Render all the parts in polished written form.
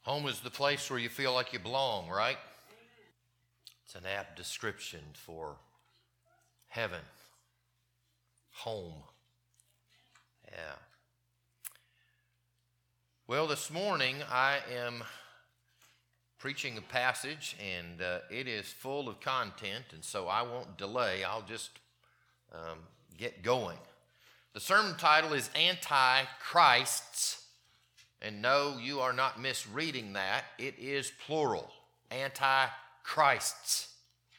Home is the place where you feel like you belong, right? It's an apt description for heaven. Home. Yeah. Well, this morning I am preaching a passage, and it is full of content, and so I won't delay. I'll just get going. The sermon title is Antichrists. And no, you are not misreading that. It is plural. Antichrists.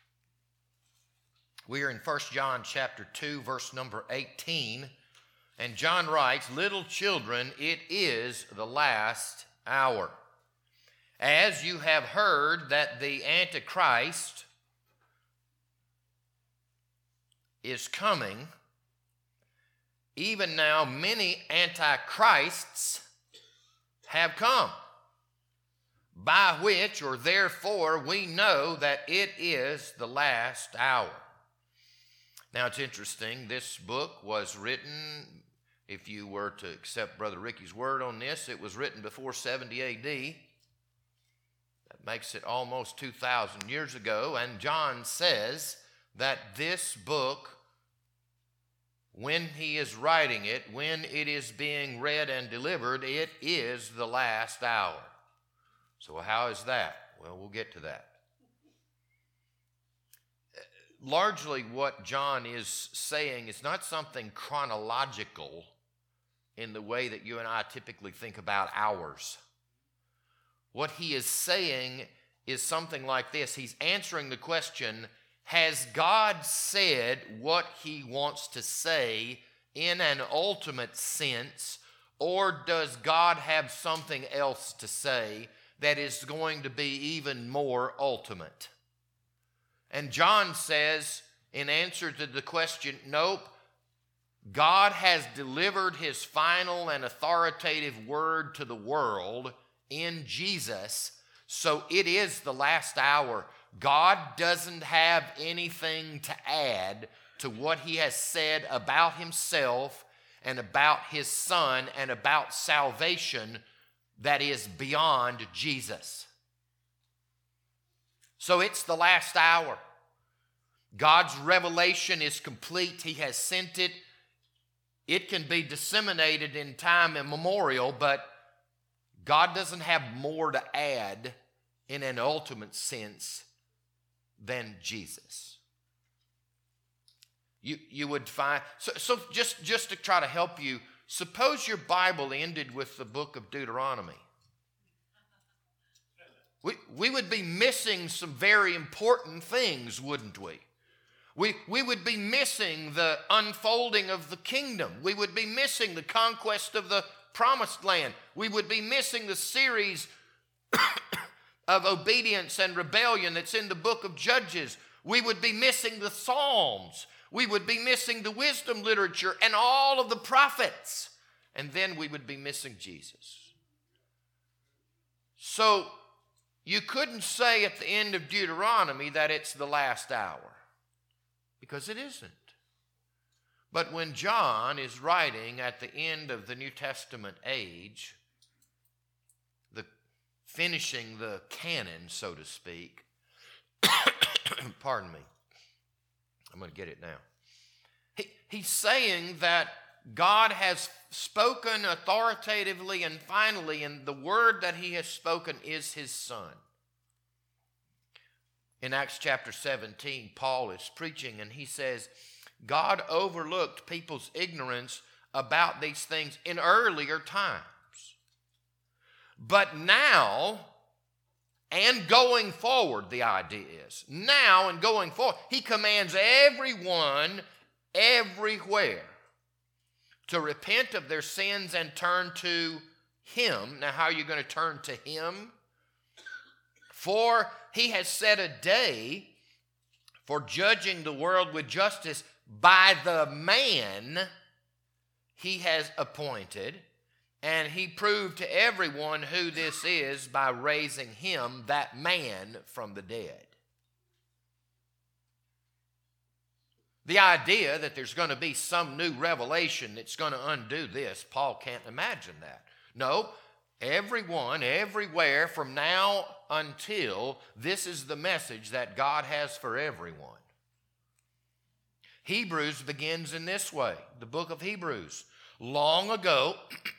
We are in 1 John chapter 2, verse number 18. And John writes, "Little children, it is the last hour. As you have heard that the Antichrist is coming, even now many Antichrists have come, by which or therefore we know that it is the last hour." Now it's interesting, this book was written, if you were to accept Brother Ricky's word on this, it was written before 70 AD. That makes it almost 2,000 years ago, and John says that this book, when he is writing it, when it is being read and delivered, it is the last hour. So how is that? Well, we'll get to that. Largely what John is saying is not something chronological in the way that you and I typically think about hours. What he is saying is something like this. He's answering the question, has God said what he wants to say in an ultimate sense, or does God have something else to say that is going to be even more ultimate? And John says, in answer to the question, nope, God has delivered his final and authoritative word to the world in Jesus, so it is the last hour. God doesn't have anything to add to what he has said about himself and about his Son and about salvation that is beyond Jesus. So it's the last hour. God's revelation is complete. He has sent it. It can be disseminated in time immemorial, but God doesn't have more to add in an ultimate sense than Jesus. You would find, so just to try to help you, suppose your Bible ended with the book of Deuteronomy. We would be missing some very important things, wouldn't we? We would be missing the unfolding of the kingdom. We would be missing the conquest of the promised land. We would be missing the series of obedience and rebellion that's in the book of Judges. We would be missing the Psalms. We would be missing the wisdom literature and all of the prophets. And then we would be missing Jesus. So you couldn't say at the end of Deuteronomy that it's the last hour, because it isn't. But when John is writing at the end of the New Testament age, finishing the canon, so to speak, pardon me, I'm going to get it now. He's saying that God has spoken authoritatively and finally, and the word that he has spoken is his Son. In Acts chapter 17, Paul is preaching and he says, God overlooked people's ignorance about these things in earlier times. But now, and going forward, the idea is, now and going forward, he commands everyone, everywhere, to repent of their sins and turn to him. Now, how are you going to turn to him? For he has set a day for judging the world with justice by the man he has appointed, and he proved to everyone who this is by raising him, that man, from the dead. The idea that there's going to be some new revelation that's going to undo this, Paul can't imagine that. No, Everyone, everywhere, from now until, this is the message that God has for everyone. Hebrews begins in this way, the book of Hebrews. Long ago,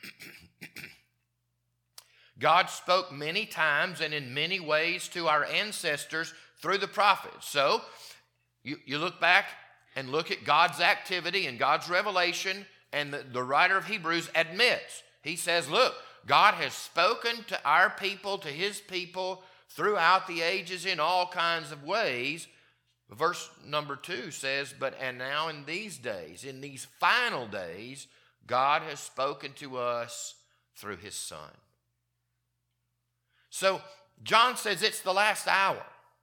God spoke many times and in many ways to our ancestors through the prophets. So, you look back and look at God's activity and God's revelation, and the writer of Hebrews admits, he says, look, God has spoken to our people, to his people, throughout the ages in all kinds of ways. Verse number 2 says, and now in these days, in these final days, God has spoken to us through his Son. So John says it's the last hour.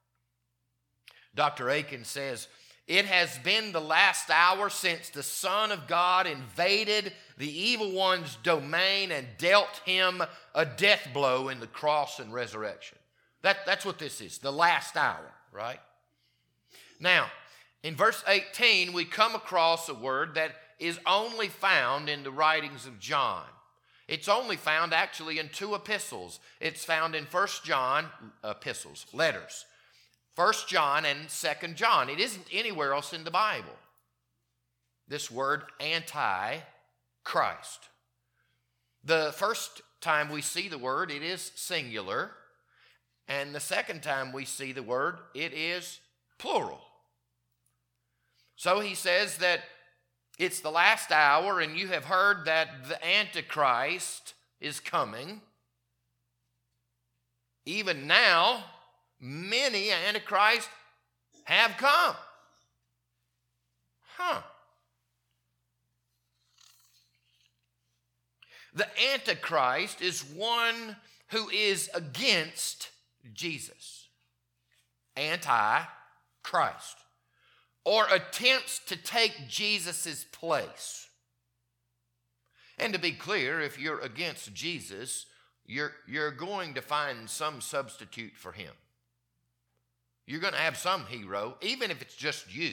Dr. Aiken says, it has been the last hour since the Son of God invaded the evil one's domain and dealt him a death blow in the cross and resurrection. That's what this is, the last hour, right? Now, in verse 18, we come across a word that is only found in the writings of John. It's only found actually in 2 epistles. It's found in 1 John epistles, letters. 1 John and 2 John. It isn't anywhere else in the Bible. This word anti-Christ. The first time we see the word, it is singular. And the second time we see the word, it is plural. So he says that it's the last hour, and you have heard that the Antichrist is coming. Even now, many Antichrists have come. The Antichrist is one who is against Jesus. Anti-Christ. Or attempts to take Jesus' place. And to be clear, if you're against Jesus, you're going to find some substitute for him. You're going to have some hero, even if it's just you.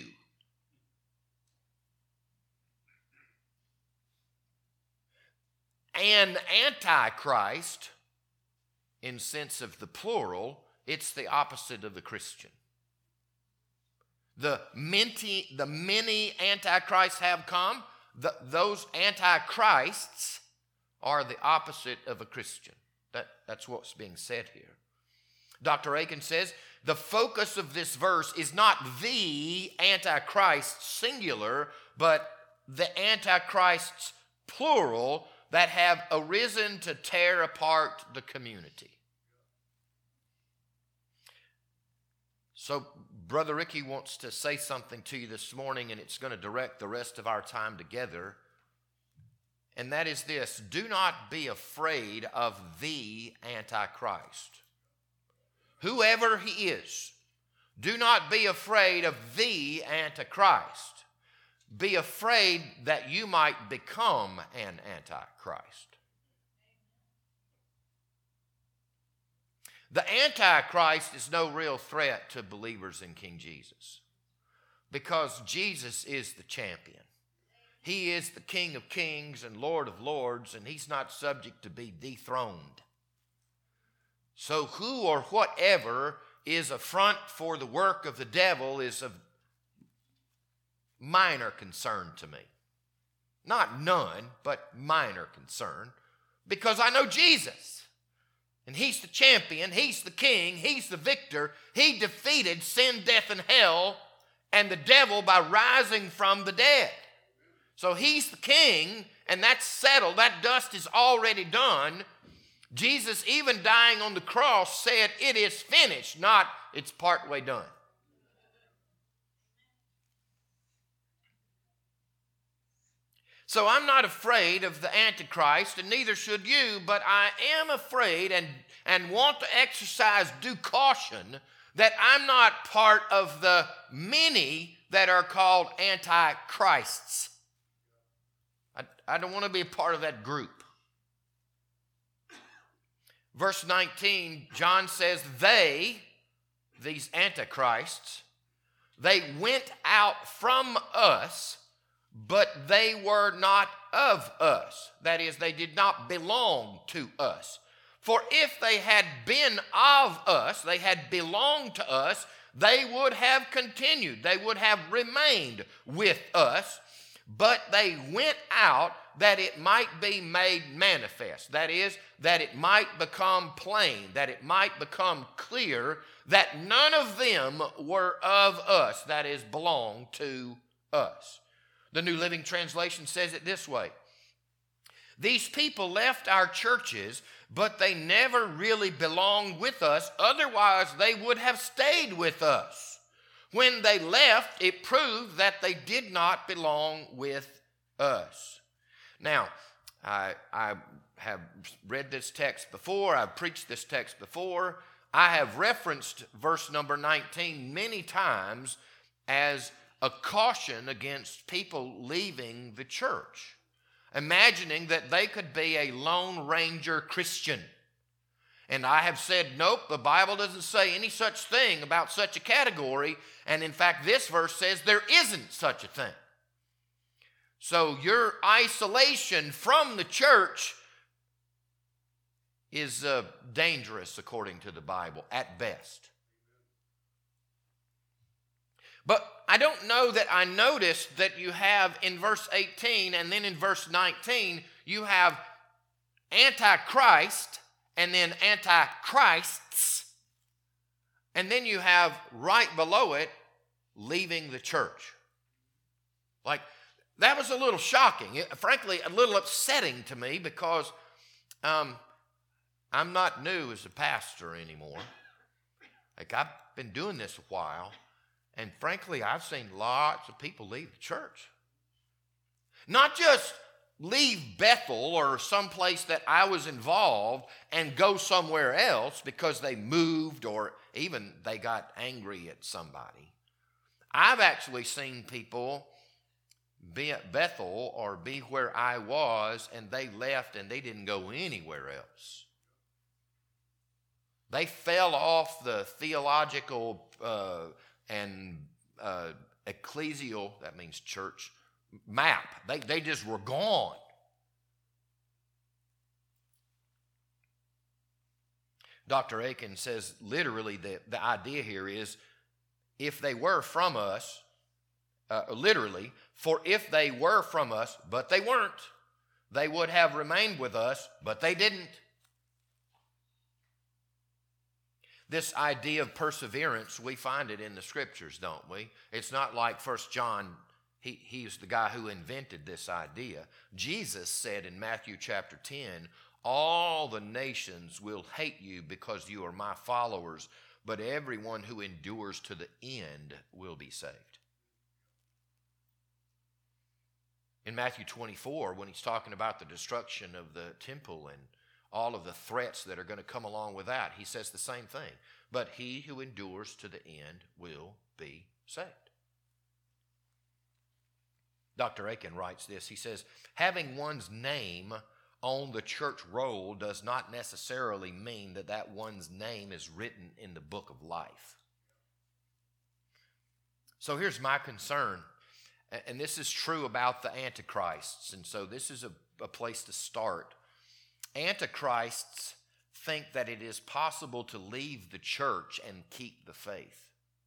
And Antichrist, in sense of the plural, it's the opposite of the Christian. The many antichrists have come. Those antichrists are the opposite of a Christian. That's what's being said here. Dr. Aiken says, the focus of this verse is not the antichrist singular, but the antichrists plural that have arisen to tear apart the community. So Brother Ricky wants to say something to you this morning, and it's going to direct the rest of our time together. And that is this: do not be afraid of the Antichrist. Whoever he is, do not be afraid of the Antichrist. Be afraid that you might become an Antichrist. The Antichrist is no real threat to believers in King Jesus, because Jesus is the champion. He is the King of kings and Lord of lords, and he's not subject to be dethroned. So who or whatever is a front for the work of the devil is of minor concern to me. Not none, but minor concern, because I know Jesus. And he's the champion, he's the king, he's the victor. He defeated sin, death, and hell, and the devil by rising from the dead. So he's the king, and that's settled. That dust is already done. Jesus, even dying on the cross, said, it is finished, not it's partway done. So I'm not afraid of the Antichrist, and neither should you, but I am afraid and want to exercise due caution that I'm not part of the many that are called Antichrists. I don't want to be a part of that group. Verse 19, John says, these Antichrists, they went out from us, but they were not of us. That is, they did not belong to us. For if they had been of us, they had belonged to us, they would have continued, they would have remained with us, but they went out that it might be made manifest. That is, that it might become plain, that it might become clear that none of them were of us, that is, belong to us. The New Living Translation says it this way: these people left our churches, but they never really belonged with us. Otherwise, they would have stayed with us. When they left, it proved that they did not belong with us. Now, I have read this text before. I've preached this text before. I have referenced verse number 19 many times as a caution against people leaving the church, imagining that they could be a Lone Ranger Christian. And I have said, nope, the Bible doesn't say any such thing about such a category. And in fact, this verse says there isn't such a thing. So your isolation from the church is dangerous according to the Bible at best. But I don't know that I noticed that you have in verse 18 and then in verse 19, you have Antichrist and then Antichrists, and then you have right below it, leaving the church. Like, that was a little shocking, frankly, a little upsetting to me, because I'm not new as a pastor anymore. Like, I've been doing this a while, and frankly, I've seen lots of people leave the church. Not just leave Bethel or someplace that I was involved and go somewhere else because they moved or even they got angry at somebody. I've actually seen people be at Bethel or be where I was, and they left and they didn't go anywhere else. They fell off the theological and ecclesial, that means church, map. They just were gone. Dr. Aiken says literally the idea here is, if they were from us, literally, for if they were from us, but they weren't, they would have remained with us, but they didn't. This idea of perseverance, we find it in the scriptures, don't we? It's not like 1 John, he's the guy who invented this idea. Jesus said in Matthew chapter 10, all the nations will hate you because you are my followers, but everyone who endures to the end will be saved. In Matthew 24, when he's talking about the destruction of the temple and all of the threats that are going to come along with that, he says the same thing. But he who endures to the end will be saved. Dr. Aiken writes this. He says, having one's name on the church roll does not necessarily mean that one's name is written in the book of life. So here's my concern, and this is true about the antichrists, and so this is a place to start. Antichrists think that it is possible to leave the church and keep the faith.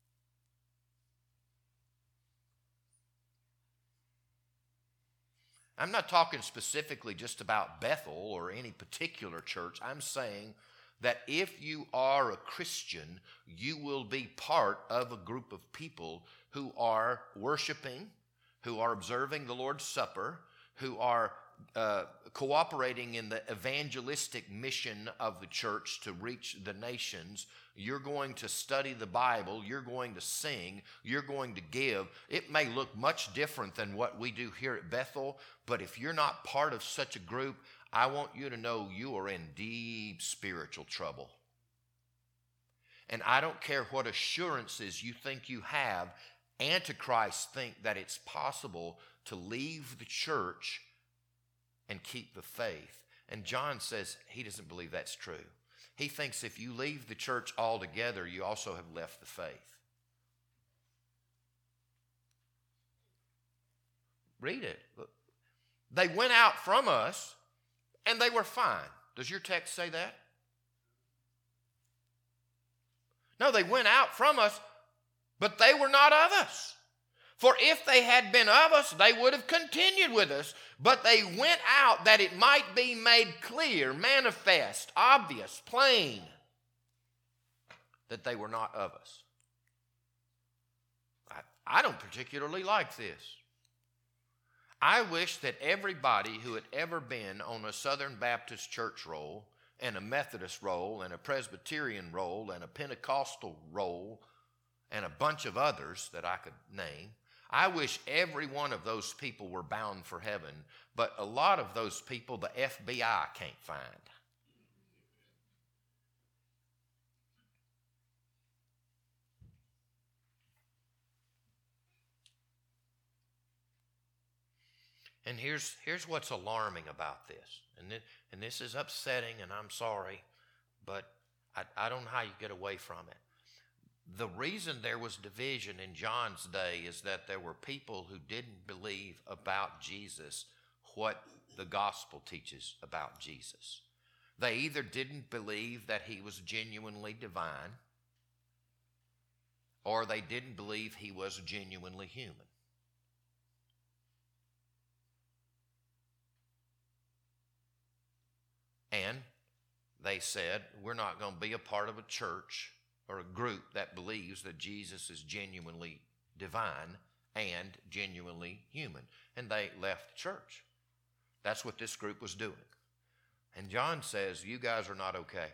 I'm not talking specifically just about Bethel or any particular church. I'm saying that if you are a Christian, you will be part of a group of people who are worshiping, who are observing the Lord's Supper, who are cooperating in the evangelistic mission of the church to reach the nations. You're going to study the Bible, you're going to sing, you're going to give. It may look much different than what we do here at Bethel, but if you're not part of such a group, I want you to know you are in deep spiritual trouble. And I don't care what assurances you think you have, Antichrists think that it's possible to leave the church and keep the faith. And John says he doesn't believe that's true. He thinks if you leave the church altogether, you also have left the faith. Read it. Look. They went out from us and they were fine. Does your text say that? No, they went out from us, but they were not of us. For if they had been of us, they would have continued with us. But they went out that it might be made clear, manifest, obvious, plain, that they were not of us. I don't particularly like this. I wish that everybody who had ever been on a Southern Baptist church roll and a Methodist roll and a Presbyterian roll and a Pentecostal roll and a bunch of others that I could name, I wish every one of those people were bound for heaven, but a lot of those people the FBI can't find. And here's what's alarming about this. And this is upsetting, and I'm sorry, but I don't know how you get away from it. The reason there was division in John's day is that there were people who didn't believe about Jesus what the gospel teaches about Jesus. They either didn't believe that he was genuinely divine, or they didn't believe he was genuinely human. And they said, we're not going to be a part of a church or a group that believes that Jesus is genuinely divine and genuinely human. And they left the church. That's what this group was doing. And John says, you guys are not okay.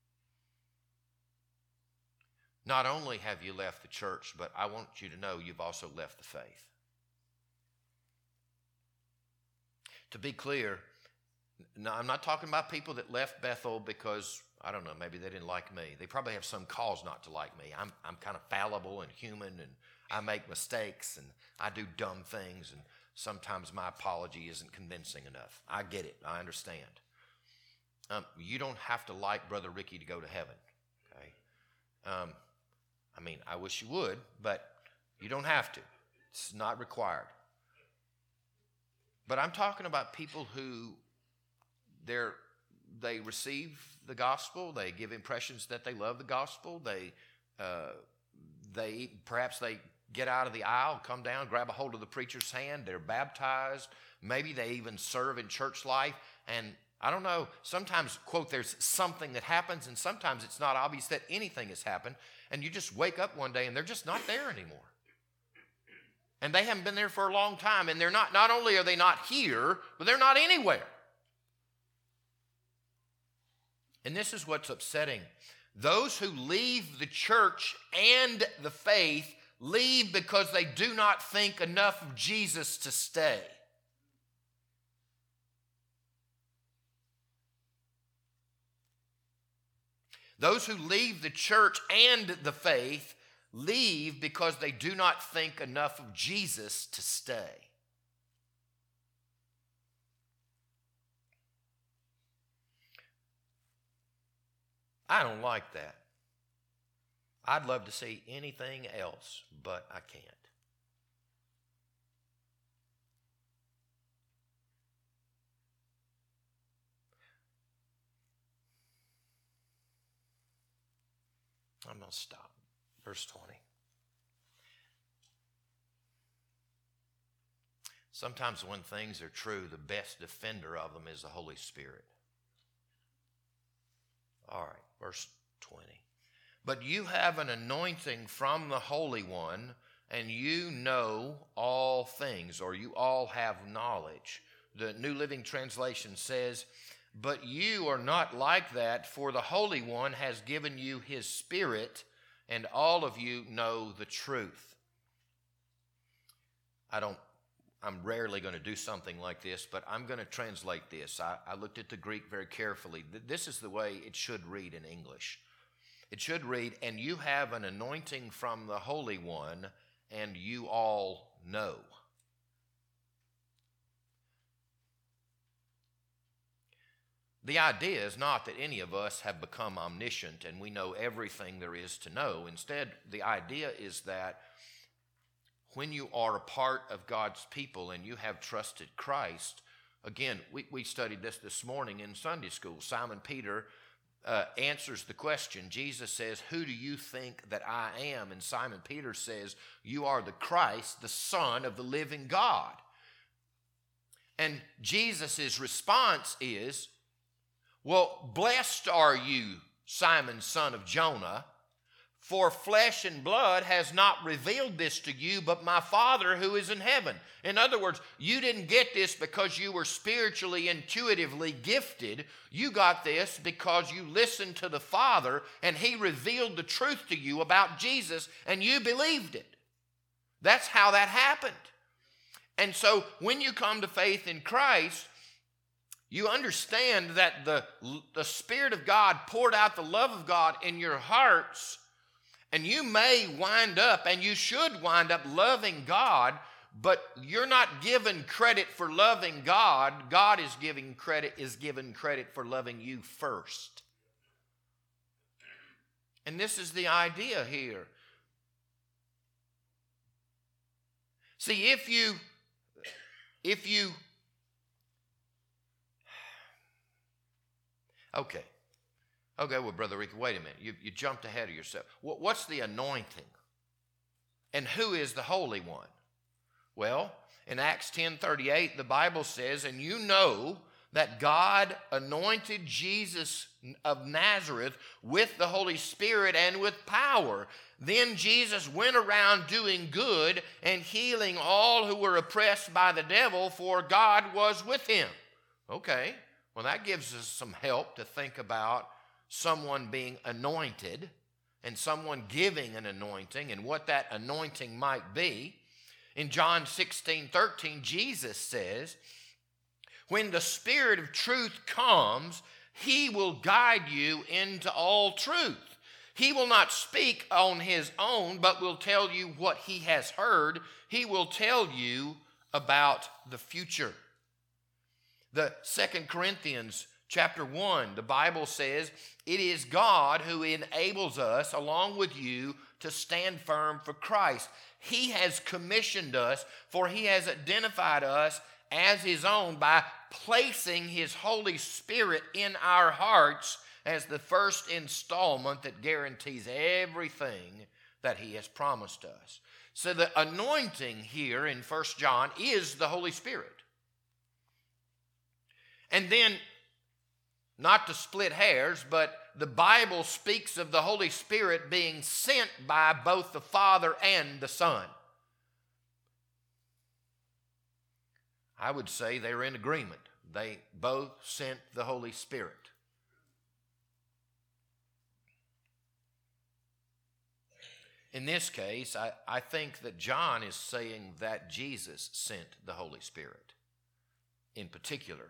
Not only have you left the church, but I want you to know you've also left the faith. To be clear, no, I'm not talking about people that left Bethel because, I don't know, maybe they didn't like me. They probably have some cause not to like me. I'm kind of fallible and human, and I make mistakes, and I do dumb things, and sometimes my apology isn't convincing enough. I get it. I understand. You don't have to like Brother Ricky to go to heaven, okay? I mean, I wish you would, but you don't have to. It's not required. But I'm talking about people who they receive the gospel. They give impressions that they love the gospel. Perhaps they get out of the aisle, come down, grab a hold of the preacher's hand. They're baptized. Maybe they even serve in church life. And I don't know, sometimes, quote, there's something that happens, and sometimes it's not obvious that anything has happened. And you just wake up one day and they're just not there anymore. And they haven't been there for a long time. And they're not only are they not here, but they're not anywhere. And this is what's upsetting. Those who leave the church and the faith leave because they do not think enough of Jesus to stay. Those who leave the church and the faith leave because they do not think enough of Jesus to stay. I don't like that. I'd love to see anything else, but I can't. I'm going to stop. Verse 20. Sometimes when things are true, the best defender of them is the Holy Spirit. All right, verse 20. But you have an anointing from the Holy One, and you know all things, or you all have knowledge. The New Living Translation says, but you are not like that, for the Holy One has given you his Spirit, and all of you know the truth. I'm rarely going to do something like this, but I'm going to translate this. I looked at the Greek very carefully. This is the way it should read in English. It should read, and you have an anointing from the Holy One, and you all know. The idea is not that any of us have become omniscient and we know everything there is to know. Instead, the idea is that when you are a part of God's people and you have trusted Christ, again, we studied this morning in Sunday school. Simon Peter answers the question. Jesus says, "Who do you think that I am?" And Simon Peter says, "You are the Christ, the Son of the living God." And Jesus' response is, "Well, blessed are you, Simon, son of Jonah, for flesh and blood has not revealed this to you, but my Father who is in heaven." In other words, you didn't get this because you were spiritually, intuitively gifted. You got this because you listened to the Father and He revealed the truth to you about Jesus and you believed it. That's how that happened. And so when you come to faith in Christ, you understand that the Spirit of God poured out the love of God in your hearts. And you may wind up, and you should wind up loving God, but you're not given credit for loving God. God is given credit for loving you first. And this is the idea here. See, if you Okay, well, Brother Ricky, wait a minute. You jumped ahead of yourself. What's the anointing? And who is the Holy One? Well, in Acts 10:38, the Bible says, "And you know that God anointed Jesus of Nazareth with the Holy Spirit and with power. Then Jesus went around doing good and healing all who were oppressed by the devil, for God was with him." Okay, well, that gives us some help to think about someone being anointed and someone giving an anointing and what that anointing might be. In John 16:13, Jesus says, "When the Spirit of truth comes, He will guide you into all truth. He will not speak on His own, but will tell you what He has heard. He will tell you about the future." The 2 Corinthians Chapter 1, the Bible says, "It is God who enables us, along with you, to stand firm for Christ. He has commissioned us, for He has identified us as His own by placing His Holy Spirit in our hearts as the first installment that guarantees everything that He has promised us." So the anointing here in 1 John is the Holy Spirit. And then, not to split hairs, but the Bible speaks of the Holy Spirit being sent by both the Father and the Son. I would say they're in agreement. They both sent the Holy Spirit. In this case, I think that John is saying that Jesus sent the Holy Spirit in particular.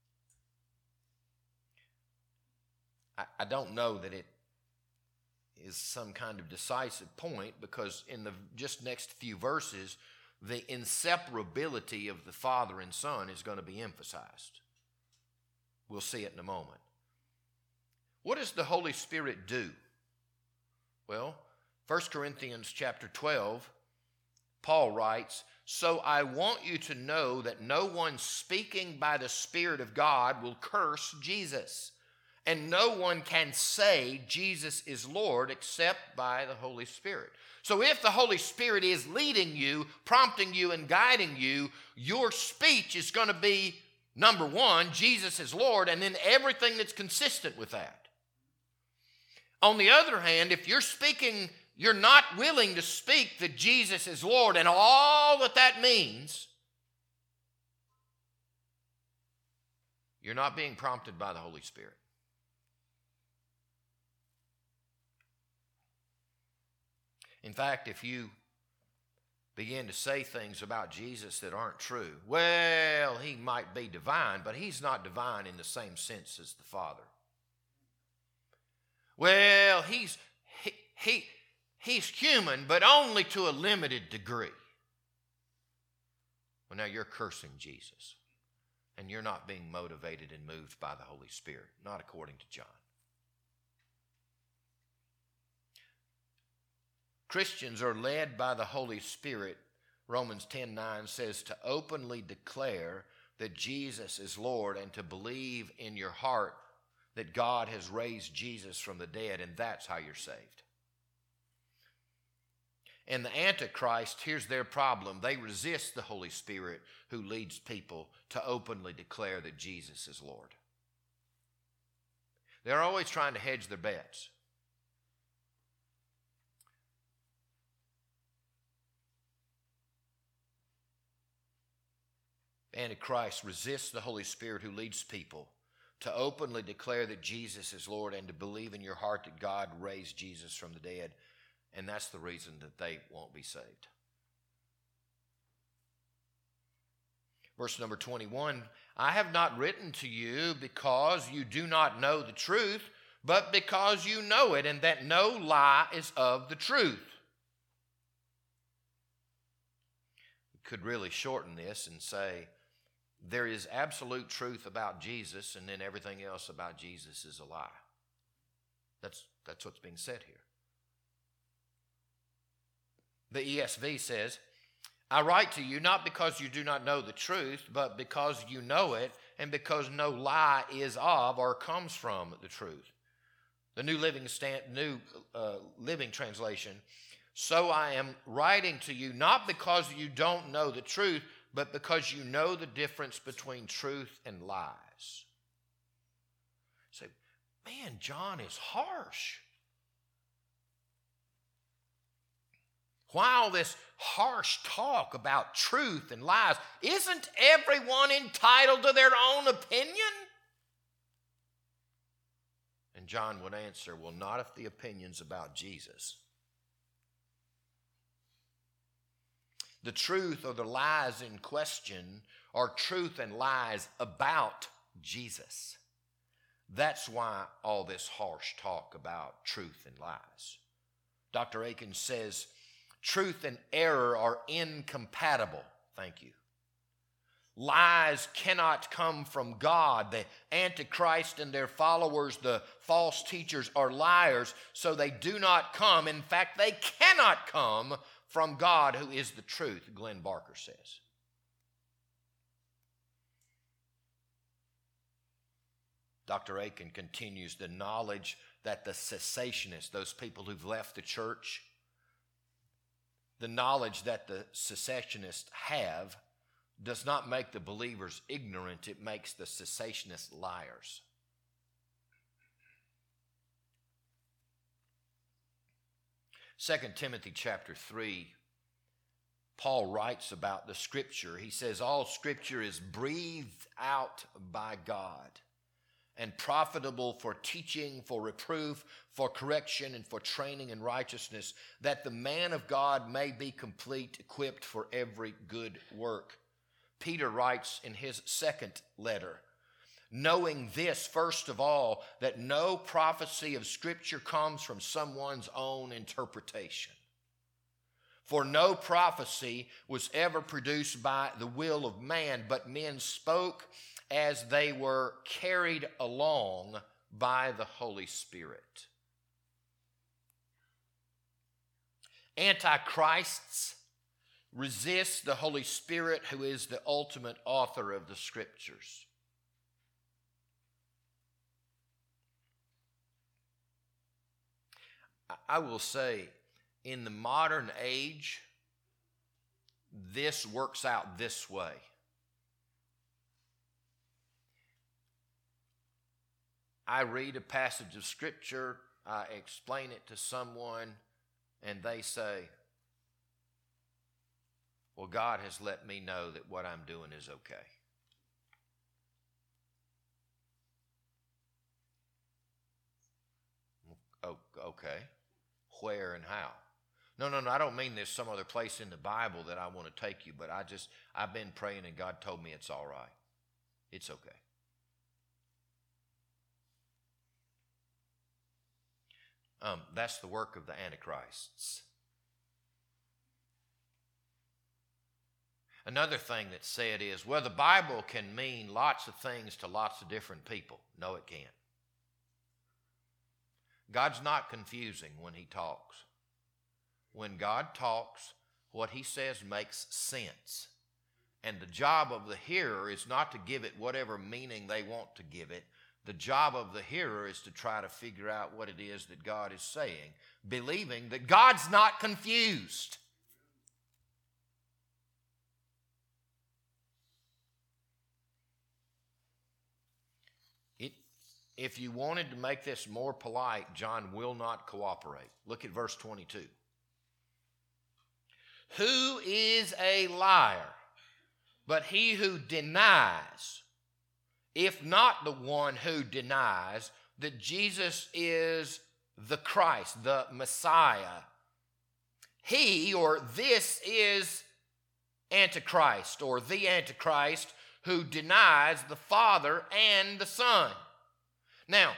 I don't know that it is some kind of decisive point, because in the just next few verses, the inseparability of the Father and Son is going to be emphasized. We'll see it in a moment. What does the Holy Spirit do? Well, 1 Corinthians chapter 12, Paul writes, "So I want you to know that no one speaking by the Spirit of God will curse Jesus. And no one can say Jesus is Lord except by the Holy Spirit." So if the Holy Spirit is leading you, prompting you, and guiding you, your speech is going to be, number one, Jesus is Lord, and then everything that's consistent with that. On the other hand, if you're speaking, you're not willing to speak that Jesus is Lord and all that means, you're not being prompted by the Holy Spirit. In fact, if you begin to say things about Jesus that aren't true, well, He might be divine, but He's not divine in the same sense as the Father. Well, He's human, but only to a limited degree. Well, now you're cursing Jesus, and you're not being motivated and moved by the Holy Spirit, not according to John. Christians are led by the Holy Spirit, Romans 10:9 says, to openly declare that Jesus is Lord and to believe in your heart that God has raised Jesus from the dead, and that's how you're saved. And the Antichrist, here's their problem. They resist the Holy Spirit who leads people to openly declare that Jesus is Lord. They're always trying to hedge their bets. Antichrist resists the Holy Spirit who leads people to openly declare that Jesus is Lord and to believe in your heart that God raised Jesus from the dead. And that's the reason that they won't be saved. Verse number 21, I have not written to you because you do not know the truth, but because you know it, and that no lie is of the truth. We could really shorten this and say, there is absolute truth about Jesus, and then everything else about Jesus is a lie. That's what's being said here. The ESV says, I write to you not because you do not know the truth, but because you know it, and because no lie is of or comes from the truth. The New Living Translation, so I am writing to you not because you don't know the truth, but because you know the difference between truth and lies. You say, man, John is harsh. Why all this harsh talk about truth and lies? Isn't everyone entitled to their own opinion? And John would answer, well, not if the opinion's about Jesus. The truth or the lies in question are truth and lies about Jesus. That's why all this harsh talk about truth and lies. Dr. Aiken says, truth and error are incompatible. Thank you. Lies cannot come from God. The Antichrist and their followers, the false teachers, are liars, so they do not come. In fact, they cannot come from God, who is the truth, Glenn Barker says. Dr. Aiken continues, the knowledge that the cessationists, those people who've left the church, the knowledge that the cessationists have does not make the believers ignorant. It makes the cessationists liars. Second Timothy chapter 3, Paul writes about the Scripture. He says, all Scripture is breathed out by God and profitable for teaching, for reproof, for correction, and for training in righteousness, that the man of God may be complete, equipped for every good work. Peter writes in his second letter, knowing this, first of all, that no prophecy of Scripture comes from someone's own interpretation. For no prophecy was ever produced by the will of man, but men spoke as they were carried along by the Holy Spirit. Antichrists resist the Holy Spirit, who is the ultimate author of the Scriptures. I will say, in the modern age, this works out this way. I read a passage of Scripture, I explain it to someone, and they say, well, God has let me know that what I'm doing is okay. Oh, okay. Where and how? No, I don't mean there's some other place in the Bible that I want to take you, but I've been praying and God told me it's all right. It's okay. That's the work of the Antichrists. Another thing that's said is, well, the Bible can mean lots of things to lots of different people. No, it can't. God's not confusing when he talks. When God talks, what he says makes sense. And the job of the hearer is not to give it whatever meaning they want to give it, The job of the hearer is to try to figure out what it is that God is saying, believing that God's not confused. If you wanted to make this more polite, John will not cooperate. Look at verse 22. Who is a liar but he who denies, if not the one who denies that Jesus is the Christ, the Messiah? He or this is Antichrist, or the Antichrist, who denies the Father and the Son. Now,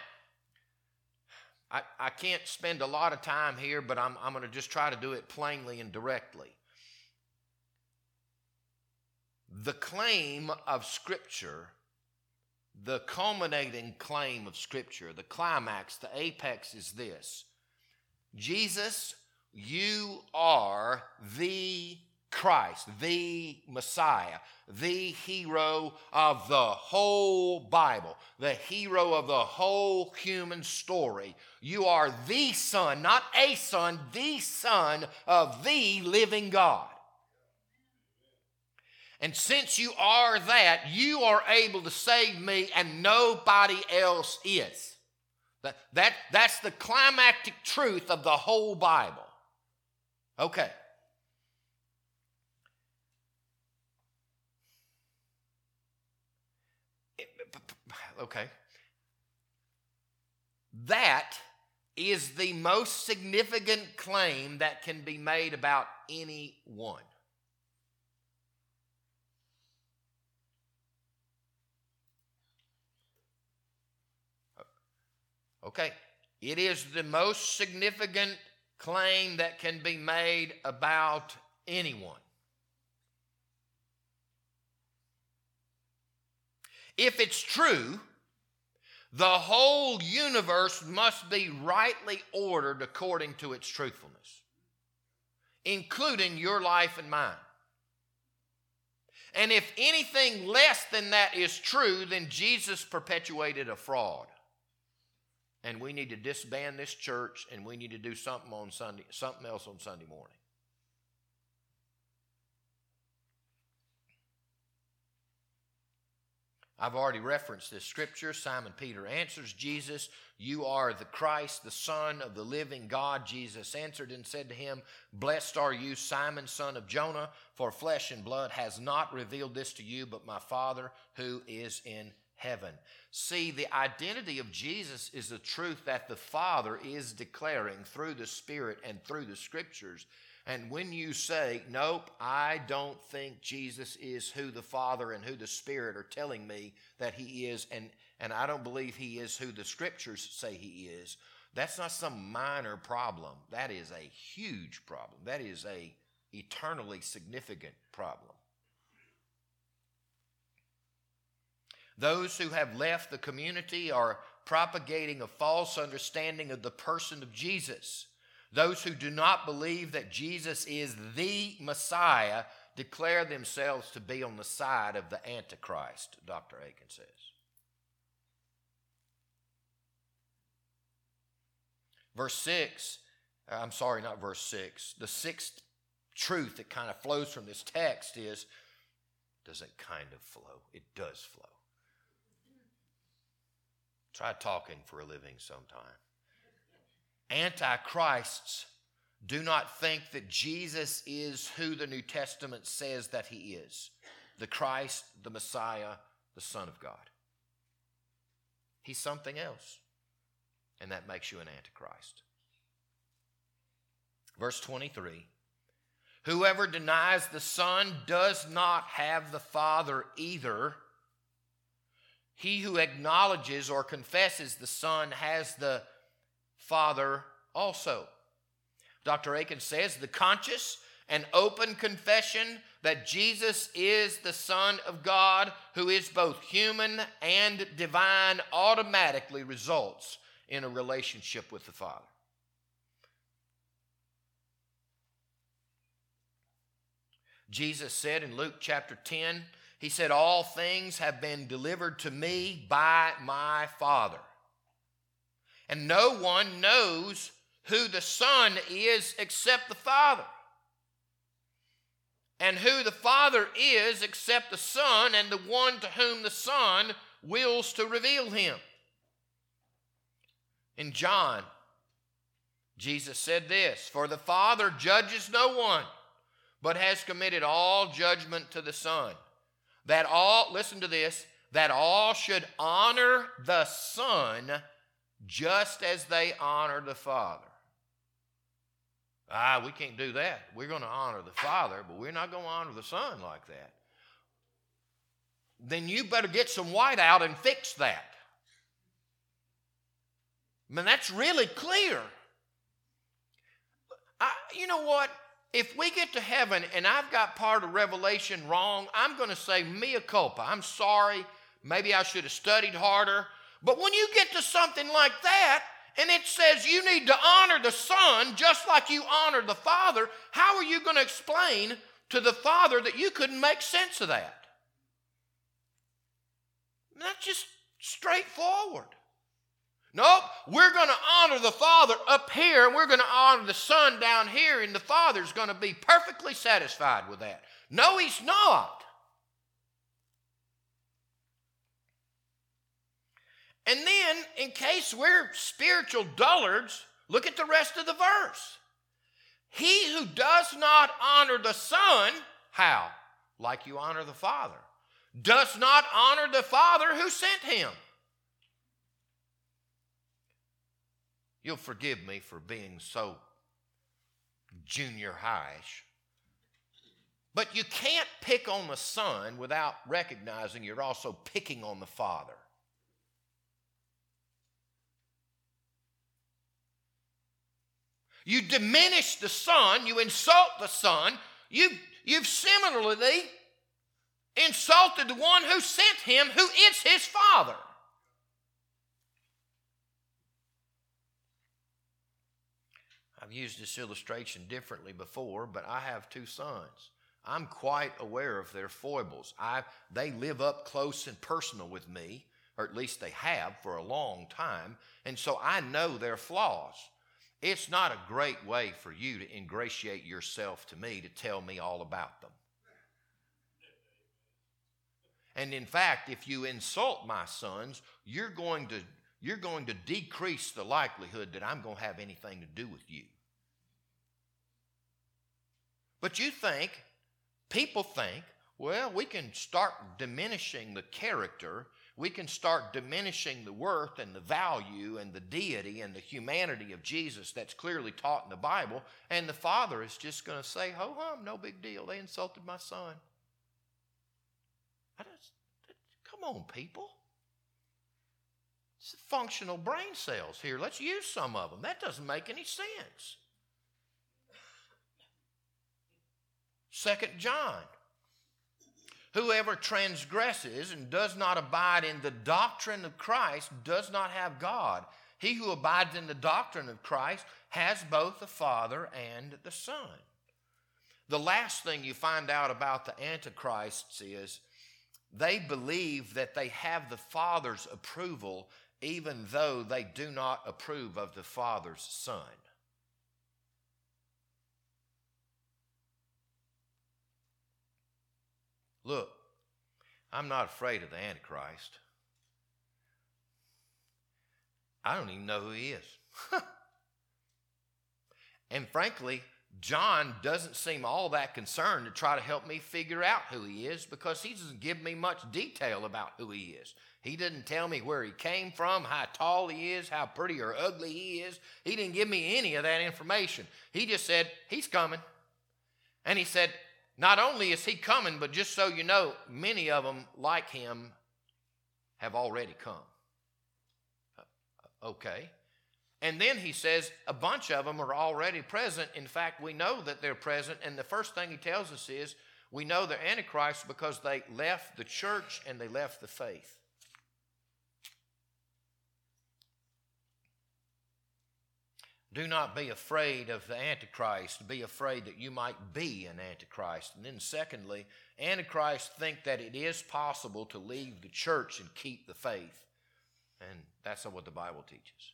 I can't spend a lot of time here, but I'm going to just try to do it plainly and directly. The claim of Scripture, the culminating claim of Scripture, the climax, the apex is this: Jesus, you are the Christ, the Messiah, the hero of the whole Bible, the hero of the whole human story. You are the Son, not a son, the Son of the living God. And since you are that, you are able to save me and nobody else is. That's the climactic truth of the whole Bible. Okay. Okay. That is the most significant claim that can be made about anyone. Okay. It is the most significant claim that can be made about anyone. If it's true, the whole universe must be rightly ordered according to its truthfulness, including your life and mine. And if anything less than that is true, then Jesus perpetuated a fraud. And we need to disband this church, and we need to do something else on Sunday morning. I've already referenced this scripture. Simon Peter answers Jesus, "You are the Christ, the Son of the living God." Jesus answered and said to him, "Blessed are you, Simon, son of Jonah, for flesh and blood has not revealed this to you, but my Father who is in heaven." See, the identity of Jesus is the truth that the Father is declaring through the Spirit and through the Scriptures. And when you say, "Nope, I don't think Jesus is who the Father and who the Spirit are telling me that he is, and I don't believe he is who the Scriptures say he is," that's not some minor problem. That is a huge problem. That is a eternally significant problem. Those who have left the community are propagating a false understanding of the person of Jesus. Those who do not believe that Jesus is the Messiah declare themselves to be on the side of the Antichrist, Dr. Aiken says. Verse 6, not verse 6. The sixth truth that kind of flows from this text is, doesn't kind of flow, it does flow. Try talking for a living sometime. Antichrists do not think that Jesus is who the New Testament says that he is: the Christ, the Messiah, the Son of God. He's something else, and that makes you an Antichrist. Verse 23, "Whoever denies the Son does not have the Father either. He who acknowledges or confesses the Son has the Father also." Dr. Aiken says the conscious and open confession that Jesus is the Son of God, who is both human and divine, automatically results in a relationship with the Father. Jesus said in Luke chapter 10, He said, all things have been delivered to me by my Father. And no one knows who the Son is except the Father. And who the Father is except the Son and the one to whom the Son wills to reveal him. In John, Jesus said this, for the Father judges no one, but has committed all judgment to the Son. That all, listen to this, that all should honor the Son just as they honor the Father. We can't do that. We're going to honor the Father, but we're not going to honor the Son like that. Then you better get some white out and fix that. I mean, that's really clear. You know what? If we get to heaven and I've got part of Revelation wrong, I'm going to say mea culpa. I'm sorry. Maybe I should have studied harder. But when you get to something like that, and it says you need to honor the Son just like you honor the Father, how are you going to explain to the Father that you couldn't make sense of that? That's just straightforward. Nope, we're going to honor the Father up here, and we're going to honor the Son down here, and the Father's going to be perfectly satisfied with that. No, He's not. And then, in case we're spiritual dullards, look at the rest of the verse. He who does not honor the Son, how? Like you honor the Father. Does not honor the Father who sent him. You'll forgive me for being so junior high-ish. But you can't pick on the Son without recognizing you're also picking on the Father. You diminish the Son, you insult the Son, you've similarly insulted the one who sent him, who is his Father. I've used this illustration differently before, but I have two sons. I'm quite aware of their foibles. They live up close and personal with me, or at least they have for a long time, and so I know their flaws. It's not a great way for you to ingratiate yourself to me to tell me all about them. And in fact, if you insult my sons, you're going to decrease the likelihood that I'm going to have anything to do with you. But people think, well, we can start diminishing the character. We can start diminishing the worth and the value and the deity and the humanity of Jesus that's clearly taught in the Bible. And the Father is just going to say, ho-hum, no big deal. They insulted my son. Come on, people. It's functional brain cells here. Let's use some of them. That doesn't make any sense. 2 John. Whoever transgresses and does not abide in the doctrine of Christ does not have God. He who abides in the doctrine of Christ has both the Father and the Son. The last thing you find out about the Antichrists is they believe that they have the Father's approval even though they do not approve of the Father's Son. Look, I'm not afraid of the Antichrist. I don't even know who he is. And frankly, John doesn't seem all that concerned to try to help me figure out who he is because he doesn't give me much detail about who he is. He didn't tell me where he came from, how tall he is, how pretty or ugly he is. He didn't give me any of that information. He just said, he's coming. And he said, not only is he coming, but just so you know, many of them like him have already come. Okay. And then he says a bunch of them are already present. In fact, we know that they're present. And the first thing he tells us is we know they're Antichrist because they left the church and they left the faith. Do not be afraid of the Antichrist. Be afraid that you might be an Antichrist. And then secondly, Antichrists think that it is possible to leave the church and keep the faith. And that's not what the Bible teaches.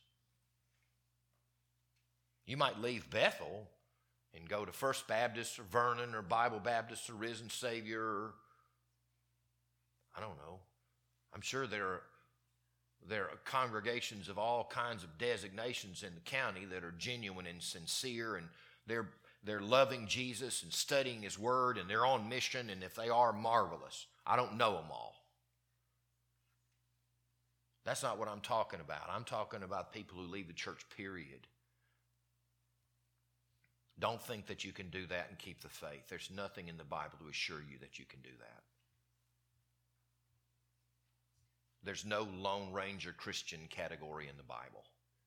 You might leave Bethel and go to First Baptist or Vernon or Bible Baptist or Risen Savior or, I don't know. I'm sure there are congregations of all kinds of designations in the county that are genuine and sincere, and they're loving Jesus and studying His Word, and they're on mission, and if they are, marvelous. I don't know them all. That's not what I'm talking about. I'm talking about people who leave the church, period. Don't think that you can do that and keep the faith. There's nothing in the Bible to assure you that you can do that. There's no Lone Ranger Christian category in the Bible.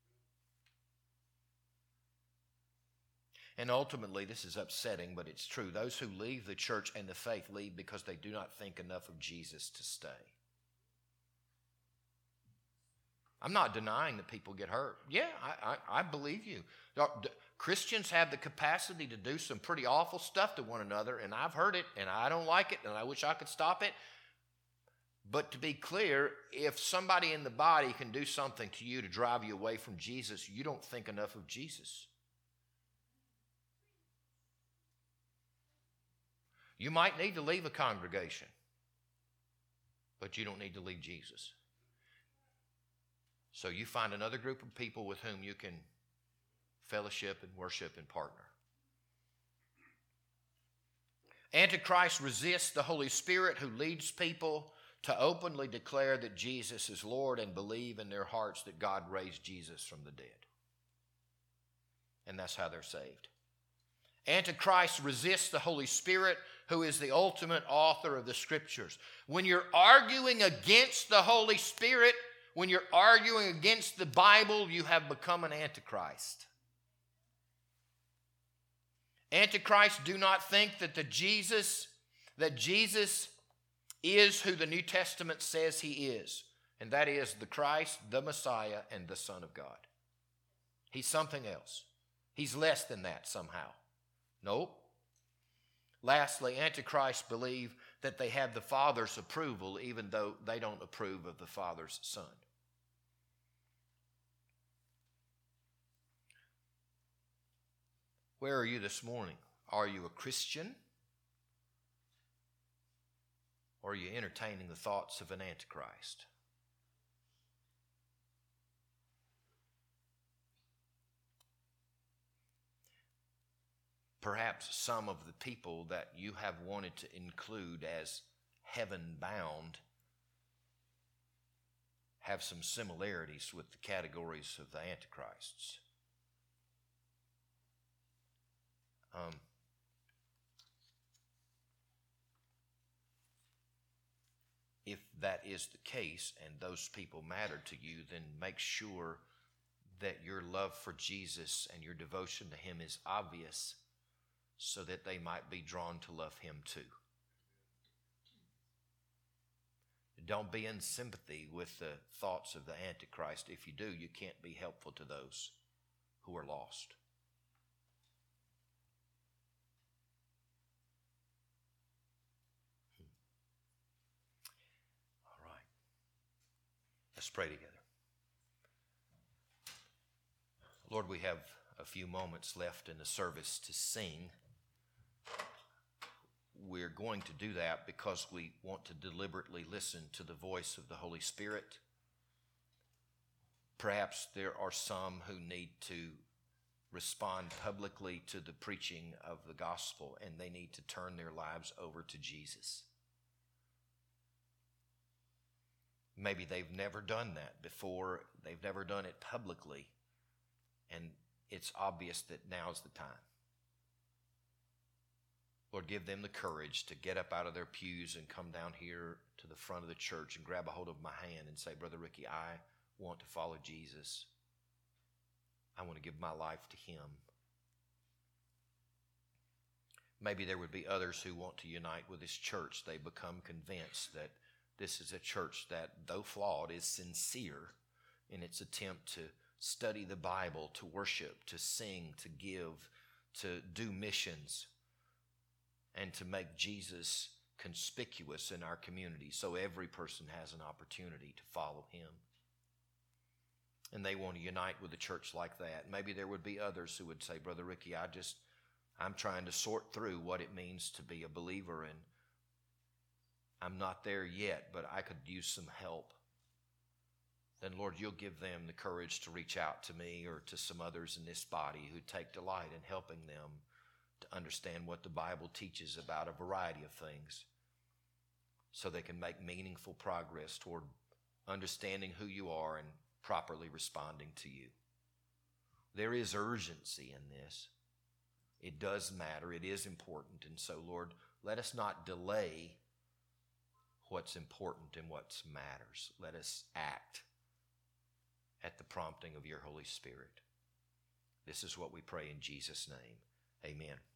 And ultimately, this is upsetting, but it's true. Those who leave the church and the faith leave because they do not think enough of Jesus to stay. I'm not denying that people get hurt. Yeah, I believe you. Christians have the capacity to do some pretty awful stuff to one another, and I've heard it, and I don't like it, and I wish I could stop it. But to be clear, if somebody in the body can do something to you to drive you away from Jesus, you don't think enough of Jesus. You might need to leave a congregation, but you don't need to leave Jesus. So you find another group of people with whom you can fellowship and worship and partner. Antichrist resists the Holy Spirit who leads people to openly declare that Jesus is Lord and believe in their hearts that God raised Jesus from the dead. And that's how they're saved. Antichrist resists the Holy Spirit who is the ultimate author of the Scriptures. When you're arguing against the Holy Spirit, when you're arguing against the Bible, you have become an Antichrist. Antichrists do not think that Jesus is who the New Testament says He is, and that is the Christ, the Messiah, and the Son of God. He's something else. He's less than that somehow. Nope. Lastly, Antichrists believe that they have the Father's approval even though they don't approve of the Father's Son. Where are you this morning? Are you a Christian? Or are you entertaining the thoughts of an Antichrist? Perhaps some of the people that you have wanted to include as heaven-bound have some similarities with the categories of the Antichrists. If that is the case and those people matter to you, then make sure that your love for Jesus and your devotion to Him is obvious so that they might be drawn to love Him too. Don't be in sympathy with the thoughts of the Antichrist. If you do, you can't be helpful to those who are lost. Let's pray together. Lord, we have a few moments left in the service to sing. We're going to do that because we want to deliberately listen to the voice of the Holy Spirit. Perhaps there are some who need to respond publicly to the preaching of the gospel, and they need to turn their lives over to Jesus. Maybe they've never done that before. They've never done it publicly. And it's obvious that now's the time. Lord, give them the courage to get up out of their pews and come down here to the front of the church and grab a hold of my hand and say, Brother Ricky, I want to follow Jesus. I want to give my life to Him. Maybe there would be others who want to unite with this church. They become convinced that this is a church that, though flawed, is sincere in its attempt to study the Bible, to worship, to sing, to give, to do missions, and to make Jesus conspicuous in our community so every person has an opportunity to follow him. And they want to unite with a church like that. Maybe there would be others who would say, Brother Ricky, I'm trying to sort through what it means to be a believer, and I'm not there yet, but I could use some help. Then, Lord, you'll give them the courage to reach out to me or to some others in this body who take delight in helping them to understand what the Bible teaches about a variety of things so they can make meaningful progress toward understanding who you are and properly responding to you. There is urgency in this. It does matter. It is important. And so, Lord, let us not delay what's important and what matters. Let us act at the prompting of your Holy Spirit. This is what we pray in Jesus' name. Amen.